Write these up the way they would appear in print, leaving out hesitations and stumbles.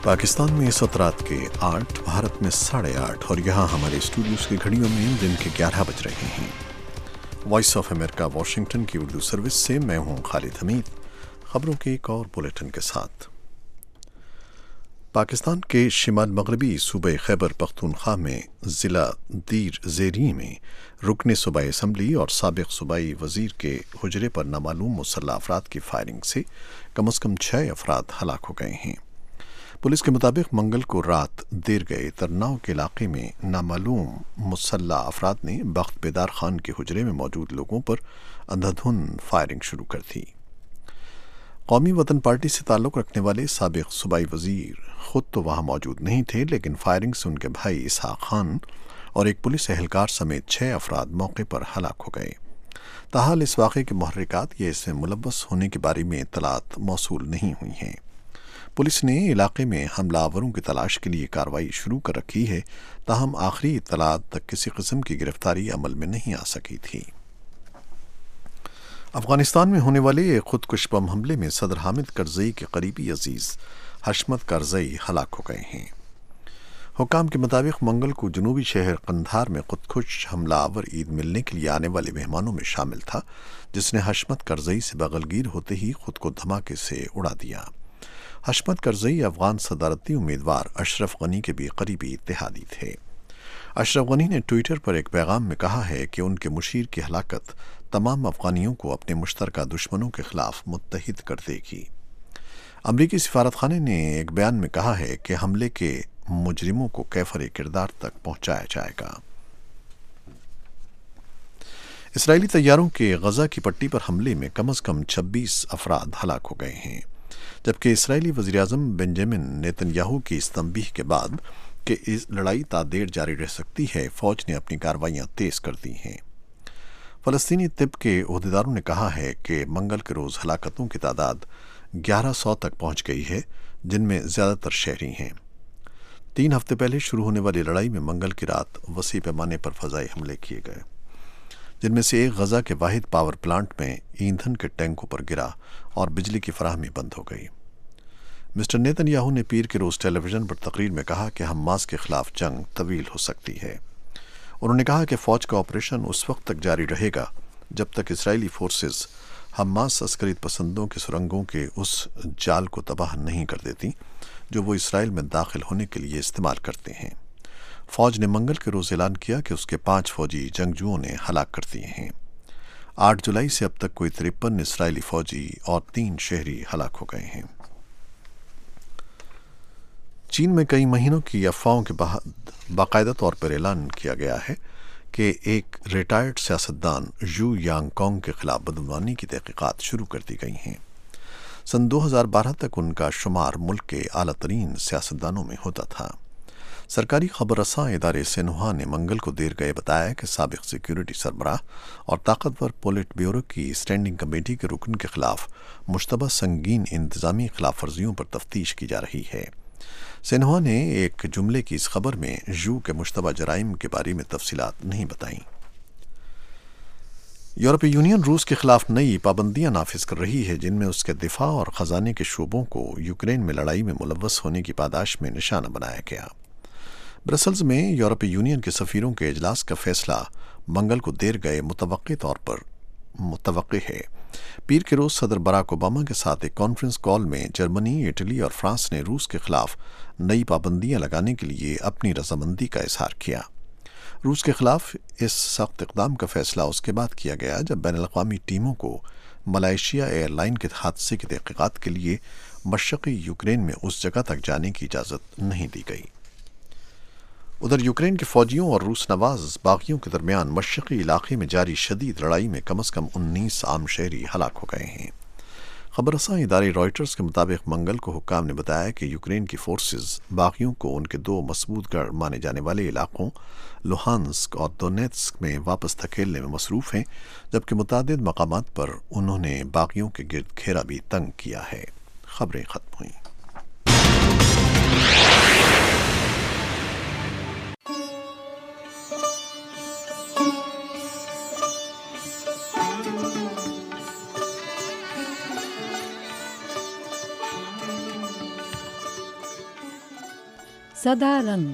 पाकिस्तान में इस वक्त रात के 8, भारत में 8:30 और यहाँ हमारे स्टूडियोज की घड़ियों में दिन के 11 बज रहे हैं। वॉइस ऑफ अमेरिका वाशिंगटन की उर्दू सर्विस से मैं हूँ खालिद हमीद। खबरों के एक और बुलेटिन के साथ। पाकिस्तान के शिमाल मगरबी सूबे खैबर पख्तूनख्वा में ज़िला दीर ज़ेरी में रुकने सूबाई असम्बली और साबिक सूबाई वज़ीर के हुजरे पर नामालूम मुसल्लह अफराद की फायरिंग से कम से कम 6 अफराद हलाक हो गए हैं। पुलिस के मुताबिक मंगल को रात देर गए तरनाव के इलाके में नामालूम मुसल्लह अफराद ने बख्त बेदार खान के हुजरे में मौजूद लोगों पर अंधाधुंध फायरिंग शुरू कर दी। कौमी वतन पार्टी से ताल्लुक़ रखने वाले साबिक सूबाई वज़ीर खुद तो वहाँ मौजूद नहीं थे, लेकिन फायरिंग से उनके भाई इसहाक खान और एक पुलिस एहलकार समेत 6 अफराद मौके पर हलाक हो गए। ताहाल इस वाक़े के मुहर्रिकात या इसमें मुलव्वस होने के बारे में इत्तलात मौसूल नहीं हुई हैं। पुलिस ने इलाके में हमलावरों की तलाश के लिए कार्रवाई शुरू कर रखी है, ताहम आखिरी इत्तलात तक किसी किस्म की गिरफ्तारी अमल में नहीं आ सकी थी। अफगानिस्तान में होने वाले एक खुदकुश बम हमले में सदर हामिद करज़ई के करीबी अजीज़ हशमत करज़ई हलाक हो गए हैं। हुक्काम के मुताबिक मंगल को जनूबी शहर कंधार में खुदकुश हमलावर ईद मिलने के लिए आने वाले मेहमानों में शामिल था, जिसने हशमत करज़ई से बगलगीर होते ही खुद को धमाके से उड़ा दिया। हशमत करज़ई अफगान सदारती उम्मीदवार अशरफ गनी के भी करीबी इत्तेहादी थे। अशरफ गनी ने ट्विटर पर एक पैगाम में कहा है कि उनके मुशीर की हलाकत तमाम अफगानियों को अपने मुश्तरका दुश्मनों के खिलाफ मुत्तहिद कर देगी। अमरीकी सिफारतखाने ने एक बयान में कहा है कि हमले के मुजरिमों को कैफर किरदार तक पहुंचाया जाएगा। इसराइली तैयारों के गजा की पट्टी पर हमले में कम से कम 26 अफराद हलाक हो गए हैं, जबकि इसराइली वज़ीर-ए-आज़म बेंजामिन नेतन्याहू की इस तंबीह के बाद कि इस लड़ाई तादेर जारी रह सकती है, फ़ौज ने अपनी कार्रवाइयाँ तेज़ कर दी हैं। फ़लस्तीनी तिब के ओहदेदारों ने कहा है कि मंगल के रोज़ हलाकतों की तादाद 1100 तक पहुँच गई है, जिनमें ज़्यादातर शहरी हैं। 3 हफ्ते पहले शुरू होने वाली लड़ाई में मंगल की रात वसी पैमाने पर फ़ज़ाई हमले किए गए, जिनमें से एक गजा के वाहिद पावर प्लांट में ईंधन के टैंकों पर गिरा और बिजली की फराहमी बंद हो गई। मिस्टर नेतन्याहू ने पीर के रोज़ टेलीविज़न पर तकरीर में कहा कि हमास के खिलाफ जंग तवील हो सकती है। उन्होंने कहा कि फ़ौज का ऑपरेशन उस वक्त तक जारी रहेगा जब तक इसराइली फोर्सेस हमास अस्करी पसंदों के सुरंगों के उस जाल को तबाह नहीं कर देती जो वो इसराइल में दाखिल होने के लिए इस्तेमाल करते हैं। फ़ौज ने मंगल के रोज़ ऐलान किया कि उसके 5 फ़ौजी जंगजुओं ने हलाक कर दिए हैं। 8 जुलाई से अब तक कोई 53 इसराइली फ़ौजी और 3 शहरी हलाक हो गए हैं। चीन में कई महीनों की अफवाहों के बाद बाकायदा तौर पर ऐलान किया गया है कि एक रिटायर्ड सियासतदान यू यांगकोंग के खिलाफ बदगुमानी की तहकीकात शुरू कर दी गई हैं। सन 2012 तक उनका शुमार मुल्क के आला तरीन सियासतदानों में होता था। सरकारी खबर रसां इदारे सिन्हुआ ने मंगल को देर गए बताया कि साबिक सिक्योरिटी सरबराह और ताकतवर पोलिट ब्यूरो की स्टैंडिंग कमेटी के रुकन के खिलाफ मुश्तबा संगीन इंतजामी खिलाफ वर्जियों पर तफ्तीश की जा रही है। सिन्हुआ ने एक जुमले की इस खबर में यू के मुश्तबा जराइम के बारे में तफसीलात नहीं बताईं। यूरोपीय यूनियन रूस के खिलाफ नई पाबंदियां नाफिज कर रही है, जिनमें उसके दिफा और ख़जाने के शोबों को यूक्रेन में लड़ाई में मुलव्वस होने की पादाश में निशाना बनाया गया। ब्रसल्स में यूरोपीय यूनियन के सफ़ीरों के इजलास का फैसला मंगल को देर गए मुतवक्की तौर पर मुतवक्की है। पीर के रोज़ सदर बराक ओबामा के साथ एक कॉन्फ्रेंस कॉल में जर्मनी, इटली और फ्रांस ने रूस के खिलाफ नई पाबंदियां लगाने के लिए अपनी रजामंदी का इजहार किया। रूस के खिलाफ इस सख्त इक़दाम का फैसला उसके बाद किया गया जब बैनुल-अक़वामी टीमों को मलेशिया एयरलाइन के हादसे की तहक़ीक़ात के लिए मशरक़ी यूक्रेन में उस जगह तक जाने की इजाज़त नहीं दी गई। उधर यूक्रेन के फ़ौजियों और रूस नवाज बागियों के दरमियान मशरक़ी इलाक़े में जारी शदीद लड़ाई में कम से कम 19 आम शहरी हलाक हो गए हैं। खबर रसां इदारे रॉयटर्स के मुताबिक मंगल को हुक्काम ने बताया कि यूक्रेन की फोर्सेस बागियों को उनके 2 मजबूत माने जाने वाले इलाक़ों लुहान्स्क और दोनेत्स्क में वापस धकेलने में मसरूफ़ हैं, जबकि मुतादिद मकामात पर उन्होंने बागियों के गिर्द घेरा भी तंग किया है। खबरें ख़त्म हुईं। सदा रंग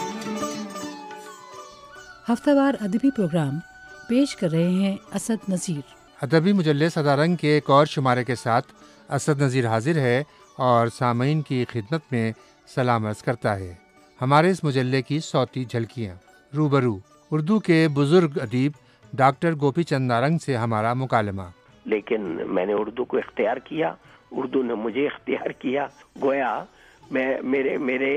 हफ्तावार अदबी प्रोग्राम पेश कर रहे हैं असद नज़ीर। अदबी मुजल्ले सदा रंग के एक और शुमारे के साथ असद नज़ीर हाजिर है और सामईन की खिदमत में सलाम अर्ज़ करता है। हमारे इस मुजल्ले की सौती झलकियाँ रूबरू उर्दू के बुज़ुर्ग अदीब डॉक्टर गोपी चंद नारंग से हमारा मुकालमा। लेकिन मैंने उर्दू को इख्तियार किया, उर्दू ने मुझे इख्तियार किया। गोया मैं मेरे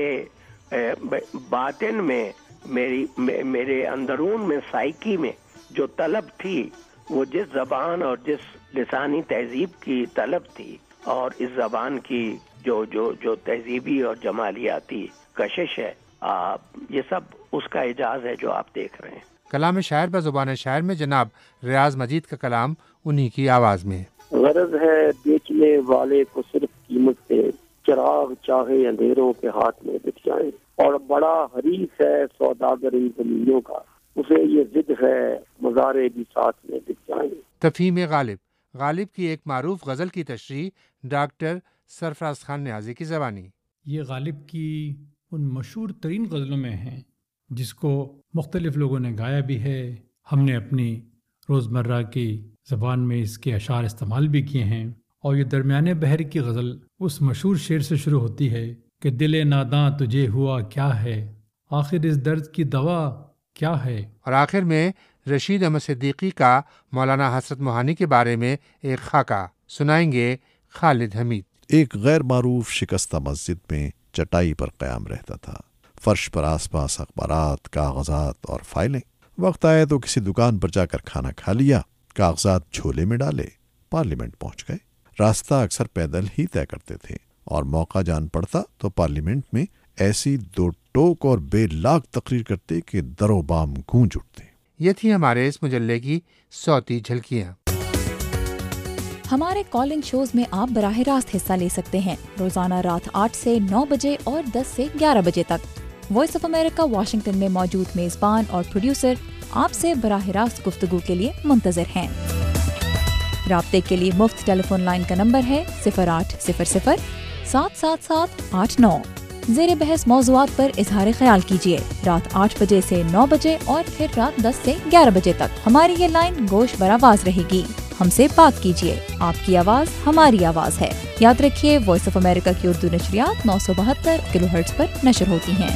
बातिन में, मेरे अंदरून में, साइकी में जो तलब थी, वो जिस ज़बान और जिस लिसानी तहजीब की तलब थी और इस ज़बान की जो तहजीबी और जमालियाती कशिश है, ये सब उसका एजाज है जो आप देख रहे हैं। कलाम शायर व ज़ुबान शायर में जनाब रियाज मजीद का कलाम उन्हीं की आवाज़ में। गरज है बेचने वाले को सिर्फ कीमत से, चिराग चाहे अंधेरों के हाथ में बिक जाए, और बड़ा हरीफ है सौदागर इन ज़मीनों का, उसे ये जिद है मज़ारे भी साथ में बिक जाए। तफ़हीम गालिब की एक मारूफ गज़ल की तशरीह डॉक्टर सरफराज खान न्याज़ी की ज़बानी। ये गालिब की उन मशहूर तरीन गज़लों में हैं जिसको मुख्तलिफ लोगों ने गाया भी है। हमने अपनी रोज़मर्रा की ज़बान में इसके अशार इस्तेमाल भी किए हैं। और ये दरमियाने बहर की गज़ल उस मशहूर शेर से शुरू होती है कि दिले नादां तुझे हुआ क्या है, आखिर इस दर्द की दवा क्या है। और आखिर में रशीद अहमद सिद्दीकी का मौलाना हसरत मोहानी के बारे में एक खाका सुनाएंगे खालिद हमीद। एक गैर मारूफ शिकस्ता मस्जिद में चटाई पर क़याम रहता था। फर्श पर आसपास अखबारात, कागजात और फाइलें। वक्त आए तो किसी दुकान पर जाकर खाना खा लिया, कागजात झोले में डाले, पार्लियामेंट पहुंच गए। रास्ता अक्सर पैदल ही तय करते थे और मौका जान पड़ता तो पार्लियामेंट में ऐसी दो टोक और बेलाग तकरीर करते कि दरो बाम गूंज उठते। ये थी हमारे इस मुजल्ले की सौती झलकियाँ। हमारे कॉलिंग शोज में आप बराह रास्त हिस्सा ले सकते हैं रोजाना रात 8 से 9 बजे और 10 से 11 बजे तक। वॉइस ऑफ अमेरिका वाशिंगटन में मौजूद मेजबान और प्रोड्यूसर आपसे बराह रास्त गुफ्तगू के लिए मुंतजर हैं। राब्ते के लिए मुफ्त टेलीफोन लाइन का नंबर है 0800 777 89। ज़ेरे बहस मौज़ूआत पर इजहार ख्याल कीजिए रात 8 बजे से 9 बजे और फिर रात 10 से 11 बजे तक। हमारी ये लाइन गोश बरावाज रहेगी। हमसे बात कीजिए, आपकी आवाज़ हमारी आवाज़ है। याद रखिए, वॉइस ऑफ अमेरिका की उर्दू नशरियात 972 किलोहर्ट्ज़ पर नशर होती हैं।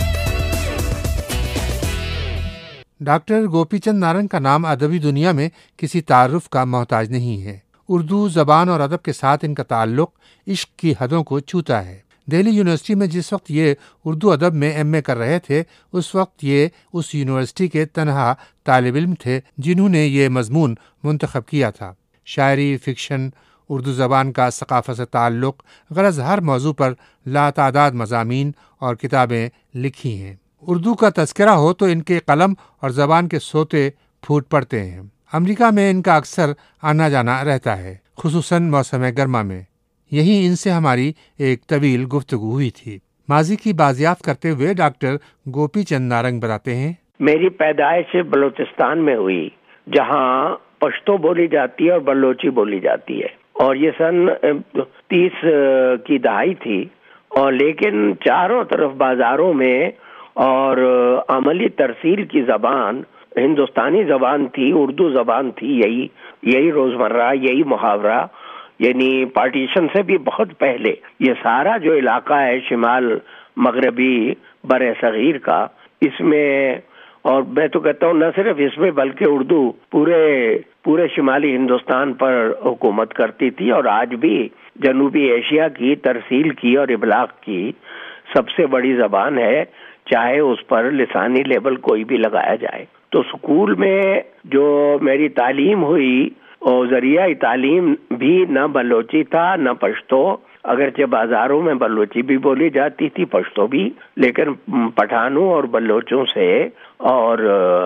डॉक्टर गोपी चंद नारंग का नाम अदबी दुनिया में किसी तारुफ का मोहताज नहीं है। उर्दू ज़बान और अदब के साथ इनका ताल्लुक़ इश्क की हदों को छूता है। दिल्ली यूनिवर्सिटी में जिस वक्त ये उर्दू अदब में एमए कर रहे थे, उस वक्त ये उस यूनिवर्सिटी के तनहा तालिब इल्म थे जिन्होंने ये मजमून मुंतखब किया था। शायरी, फिक्शन, उर्दू ज़बान का सकाफ़त से ताल्लुक़, गरज़ हर मौजू पर लातादाद मज़ामीन और किताबें लिखी हैं। उर्दू का तज़किरा हो तो इनके कलम और ज़बान के सोते फूट पड़ते हैं। अमेरिका में इनका अक्सर आना जाना रहता है, खुसूसन मौसम गर्मा में। यही इनसे हमारी एक तवील गुफ्तगू हुई थी। माजी की बाजियात करते हुए डॉक्टर गोपी चंद नारंग बताते हैं, मेरी पैदाइश बलूचिस्तान में हुई, जहाँ पश्तो बोली जाती है और बलोची बोली जाती है, और ये सन 30 की दहाई थी। और लेकिन चारों तरफ बाजारों में और अमली तरसील की ज़बान हिंदुस्तानी ज़बान थी, उर्दू ज़बान थी। यही रोज़मर्रा, यही मुहावरा, यानी पार्टीशन से भी बहुत पहले ये सारा जो इलाका है शिमाल मगरबी बरे सगीर का, इसमें, और मैं तो कहता हूँ न सिर्फ इसमें बल्कि उर्दू पूरे शिमाली हिंदुस्तान पर हुकूमत करती थी, और आज भी जनूबी एशिया की तरसील की और इबलाग की सबसे बड़ी ज़बान है, चाहे उस पर लिसानी लेबल कोई भी लगाया जाए। तो स्कूल में जो मेरी तालीम हुई और ज़रिया तालीम भी न बलोची था न पश्तो, अगरचे बाज़ारों में बलोची भी बोली जाती थी, पश्तो भी, लेकिन पठानों और बलोचों से और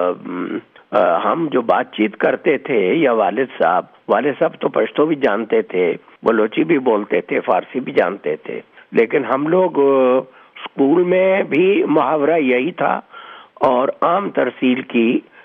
हम जो बातचीत करते थे, या वालिद साहब तो पश्तो भी जानते थे, बलोची भी बोलते थे, फारसी भी जानते थे, लेकिन हम लोग स्कूल में भी मुहावरा यही था और आम तरसील की